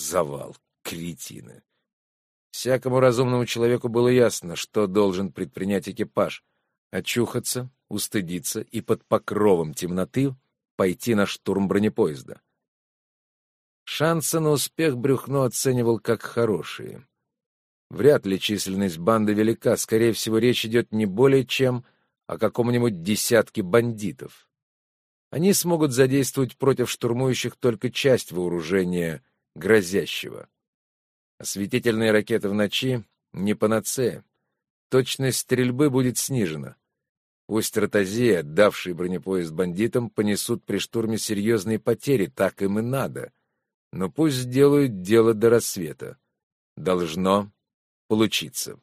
Завал, кретины. Всякому разумному человеку было ясно, что должен предпринять экипаж: очухаться, устыдиться и под покровом темноты пойти на штурм бронепоезда. Шансы на успех Брюхно оценивал как хорошие. Вряд ли численность банды велика, скорее всего, речь идет не более чем о каком-нибудь десятке бандитов. Они смогут задействовать против штурмующих только часть вооружения грозящего. Осветительные ракеты в ночи — не панацея. Точность стрельбы будет снижена. Пусть ротозеи, отдавшие бронепоезд бандитам, понесут при штурме серьезные потери, так им и надо. Но пусть сделают дело до рассвета. Должно получиться.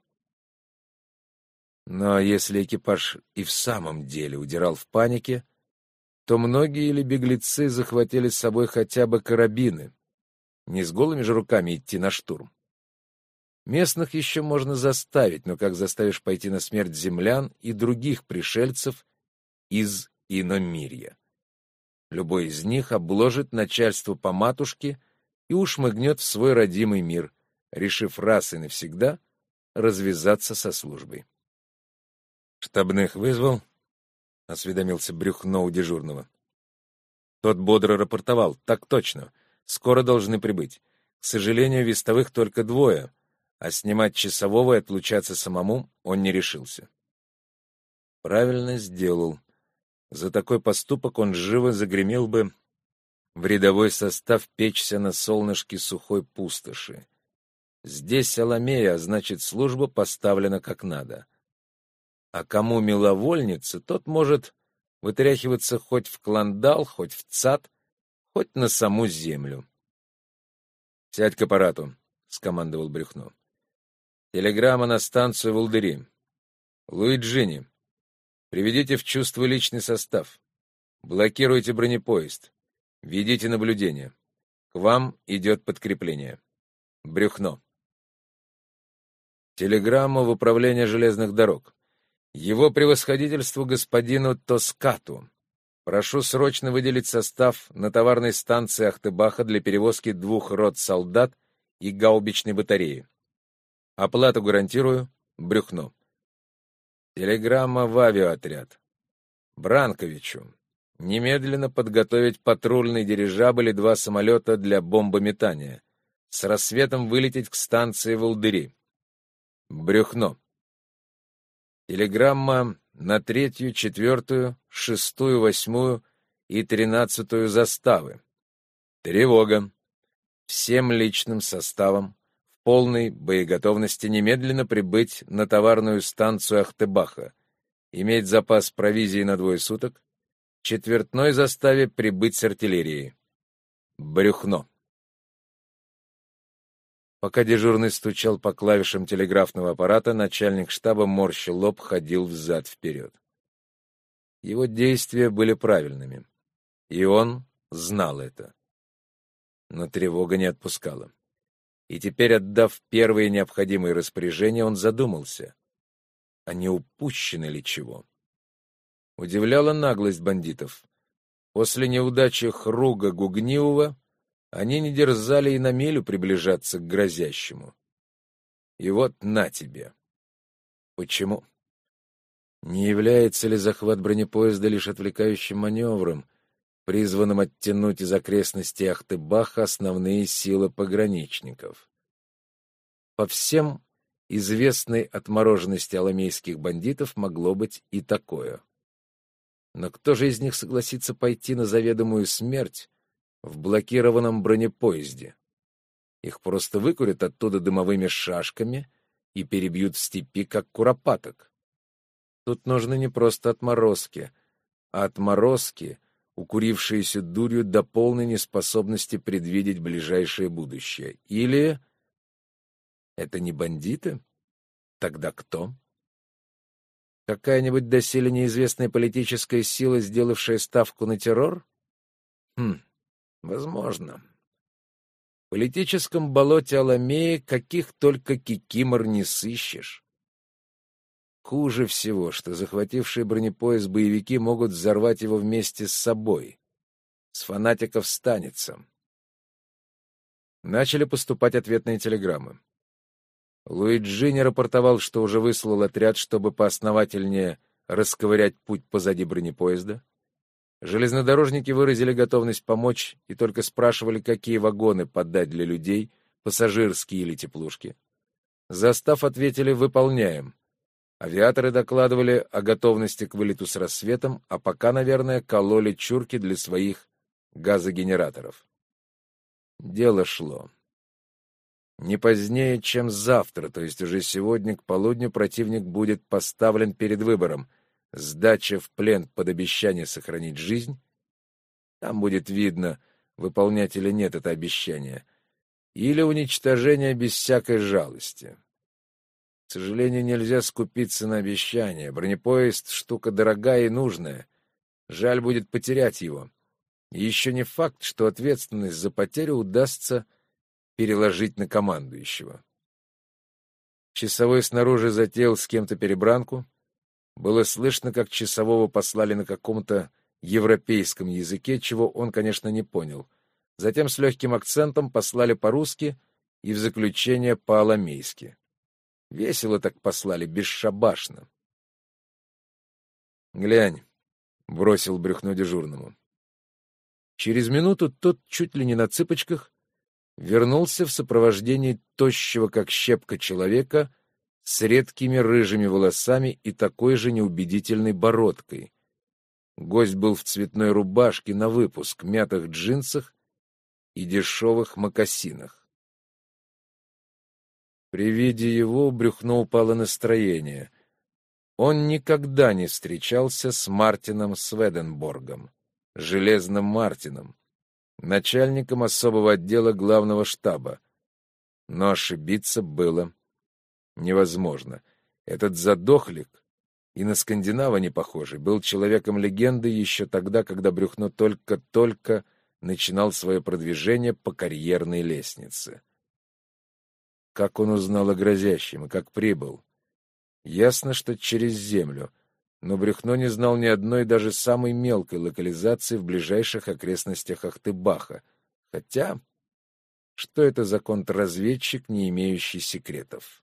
Но если экипаж и в самом деле удирал в панике, то многие или беглецы захватили с собой хотя бы карабины. Не с голыми же руками идти на штурм. Местных еще можно заставить, но как заставишь пойти на смерть землян и других пришельцев из иномирья? Любой из них обложит начальство по матушке и ушмыгнет в свой родимый мир, решив раз и навсегда развязаться со службой. «Штабных вызвал?» — осведомился Брюхно у дежурного. Тот бодро рапортовал: «Так точно. Скоро должны прибыть. К сожалению, вестовых только 2, а снимать часового и отлучаться самому он не решился». Правильно сделал. За такой поступок он живо загремел бы в рядовой состав печься на солнышке сухой пустоши. Здесь Аламея, а значит, служба поставлена как надо. А кому миловольница, тот может вытряхиваться хоть в кландал, хоть в цат, хоть на саму землю. «Сядь к аппарату», — скомандовал Брюхно. «Телеграмма на станцию Волдыри. Луиджини, приведите в чувство личный состав. Блокируйте бронепоезд. Ведите наблюдение. К вам идет подкрепление. Брюхно». Телеграмма в управление железных дорог. Его превосходительству господину Тоскату. Прошу срочно выделить состав на товарной станции Ахтыбаха для перевозки 2 рот солдат и гаубичной батареи. Оплату гарантирую. Брюхно. Телеграмма в авиаотряд. Бранковичу. Немедленно подготовить патрульный дирижабль и 2 самолета для бомбометания. С рассветом вылететь к станции Волдыри. Брюхно. Телеграмма на 3-ю, 4-ю, 6-ю, 8-ю и 13-ю заставы. Тревога. Всем личным составом в полной боеготовности немедленно прибыть на товарную станцию Ахтыбаха, иметь запас провизии на 2 суток, 4-ной заставе прибыть с артиллерией. Брюхно. Пока дежурный стучал по клавишам телеграфного аппарата, начальник штаба, морща лоб, ходил взад-вперед. Его действия были правильными, и он знал это. Но тревога не отпускала. И теперь, отдав первые необходимые распоряжения, он задумался, а не упущено ли чего. Удивляла наглость бандитов. После неудачи Хруга Гугниува они не дерзали и на милю приближаться к грозящему. И вот на тебе. Почему? Не является ли захват бронепоезда лишь отвлекающим маневром, призванным оттянуть из окрестностей Ахтыбаха основные силы пограничников? По всем известной отмороженности аламейских бандитов могло быть и такое. Но кто же из них согласится пойти на заведомую смерть в блокированном бронепоезде? Их просто выкурят оттуда дымовыми шашками и перебьют в степи, как куропаток. Тут нужны не просто отморозки, а отморозки, укурившиеся дурью до полной неспособности предвидеть ближайшее будущее. Или это не бандиты? Тогда кто? Какая-нибудь доселе неизвестная политическая сила, сделавшая ставку на террор? Возможно. В политическом болоте Аламеи каких только кикимор не сыщешь. Хуже всего, что захватившие бронепоезд боевики могут взорвать его вместе с собой. С фанатиков станется. Начали поступать ответные телеграммы. Луиджини рапортовал, что уже выслал отряд, чтобы поосновательнее расковырять путь позади бронепоезда. Железнодорожники выразили готовность помочь и только спрашивали, какие вагоны подать для людей, пассажирские или теплушки. Застав ответили «выполняем». Авиаторы докладывали о готовности к вылету с рассветом, а пока, наверное, кололи чурки для своих газогенераторов. Дело шло. Не позднее, чем завтра, то есть уже сегодня к полудню, противник будет поставлен перед выбором: сдача в плен под обещание сохранить жизнь. Там будет видно, выполнять или нет это обещание, или уничтожение без всякой жалости. К сожалению, нельзя скупиться на обещания. Бронепоезд — штука дорогая и нужная. Жаль будет потерять его. И еще не факт, что ответственность за потерю удастся переложить на командующего. Часовой снаружи затеял с кем-то перебранку. Было слышно, как часового послали на каком-то европейском языке, чего он, конечно, не понял. Затем с легким акцентом послали по-русски и в заключение по-аламейски. Весело так послали, бесшабашно. «Глянь», — бросил Брюхно дежурному. Через минуту тот чуть ли не на цыпочках вернулся в сопровождении тощего, как щепка, человека с редкими рыжими волосами и такой же неубедительной бородкой. Гость был в цветной рубашке на выпуск, мятых джинсах и дешевых мокасинах. При виде его у Брюхно упало настроение. Он никогда не встречался с Мартином Сведенборгом, Железным Мартином, начальником особого отдела главного штаба. Но ошибиться было невозможно. Этот задохлик, и на скандинава не похожий, был человеком-легендой еще тогда, когда Брюхно только-только начинал свое продвижение по карьерной лестнице. Как он узнал о грозящем и как прибыл? Ясно, что через землю, но Брюхно не знал ни одной даже самой мелкой локализации в ближайших окрестностях Ахтыбаха. Хотя, что это за контрразведчик, не имеющий секретов?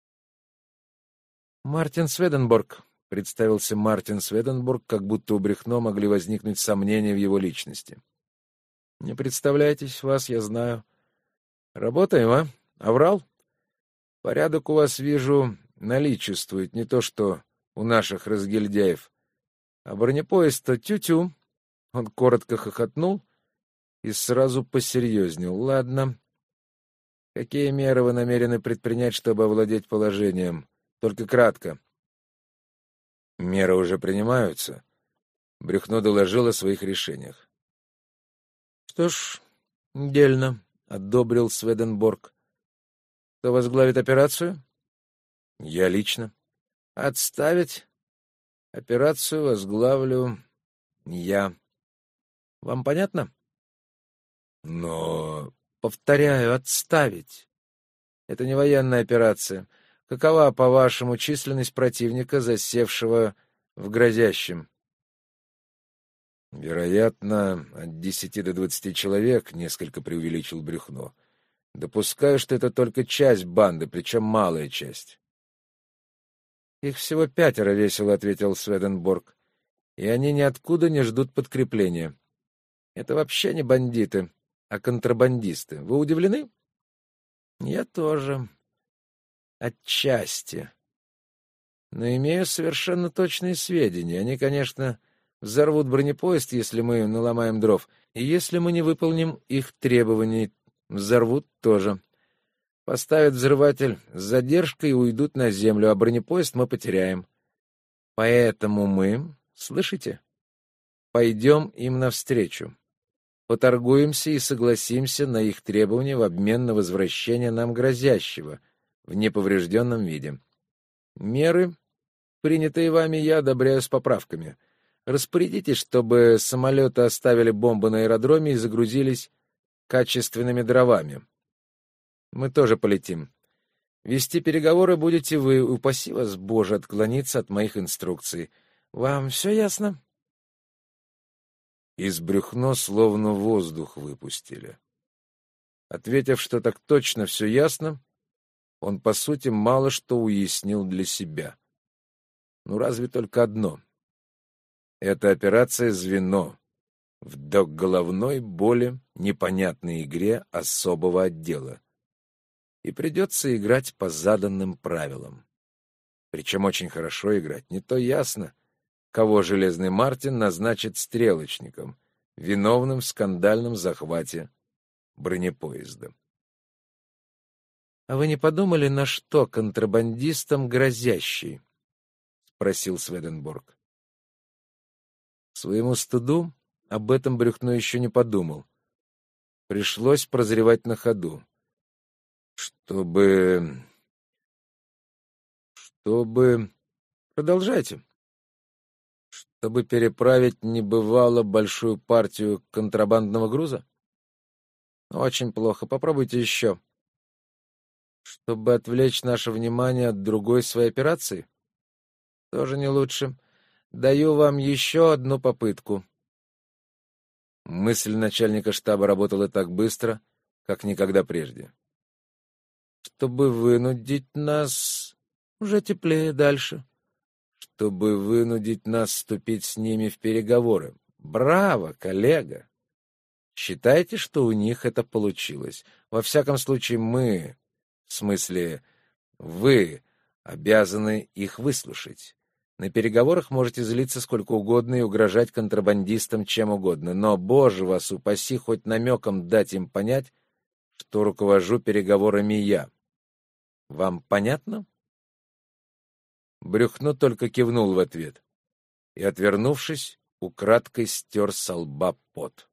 «Мартин Сведенборг», — представился Мартин Сведенборг, как будто у Брюхно могли возникнуть сомнения в его личности. «Не представляйтесь, вас я знаю. Работаем, а? Оврал? Порядок у вас, вижу, наличествует, не то что у наших разгильдяев. А бронепоезд-то тю-тю». Он коротко хохотнул и сразу посерьезнел. «Ладно. Какие меры вы намерены предпринять, чтобы овладеть положением? Только кратко». «Меры уже принимаются». Брюхно доложил о своих решениях. «Что ж, дельно», — одобрил Сведенборг. «Кто возглавит операцию?» «Я лично». «Отставить. Операцию возглавлю я. Вам понятно?» «Но...» «Повторяю, отставить. Это не военная операция. Какова, по-вашему, численность противника, засевшего в грозящем?» «Вероятно, от 10 до 20 человек», — несколько преувеличил Брюхно. «Допускаю, что это только часть банды, причем малая часть». «Их всего 5, — весело ответил Сведенборг, — и они ниоткуда не ждут подкрепления. Это вообще не бандиты, а контрабандисты. Вы удивлены?» «Я тоже. Отчасти. Но имею совершенно точные сведения. Они, конечно, взорвут бронепоезд, если мы наломаем дров, и если мы не выполним их требований, взорвут тоже. Поставят взрыватель с задержкой и уйдут на землю, а бронепоезд мы потеряем. Поэтому мы, слышите, пойдем им навстречу. Поторгуемся и согласимся на их требования в обмен на возвращение нам грозящего в неповрежденном виде. Меры, принятые вами, я одобряю с поправками. Распорядитесь, чтобы самолеты оставили бомбы на аэродроме и загрузились качественными дровами. Мы тоже полетим. Вести переговоры будете вы, упаси вас, Боже, отклониться от моих инструкций. Вам все ясно?» Из Брюхно словно воздух выпустили. Ответив, что так точно все ясно, он, по сути, мало что уяснил для себя. Ну, разве только одно. Эта операция — звено в головной боли непонятной игре особого отдела. И придется играть по заданным правилам. Причем очень хорошо играть. Не то ясно, кого Железный Мартин назначит стрелочником, виновным в скандальном захвате бронепоезда. — А вы не подумали, на что контрабандистам грозящий? — спросил Сведенборг. К своему стыду об этом Брюхно еще не подумал. Пришлось прозревать на ходу. Чтобы... Продолжайте. Чтобы переправить небывало большую партию контрабандного груза? Очень плохо. Попробуйте еще. Чтобы отвлечь наше внимание от другой своей операции? Тоже не лучше. Даю вам еще одну попытку. Мысль начальника штаба работала так быстро, как никогда прежде. Чтобы вынудить нас... Уже теплее дальше. Чтобы вынудить нас вступить с ними в переговоры. Браво, коллега! Считайте, что у них это получилось. Во всяком случае, мы, в смысле, вы, обязаны их выслушать. На переговорах можете злиться сколько угодно и угрожать контрабандистам чем угодно, но, боже вас упаси, хоть намеком дать им понять, что руковожу переговорами я. Вам понятно? Брюхно только кивнул в ответ и, отвернувшись, украдкой стер со лба пот.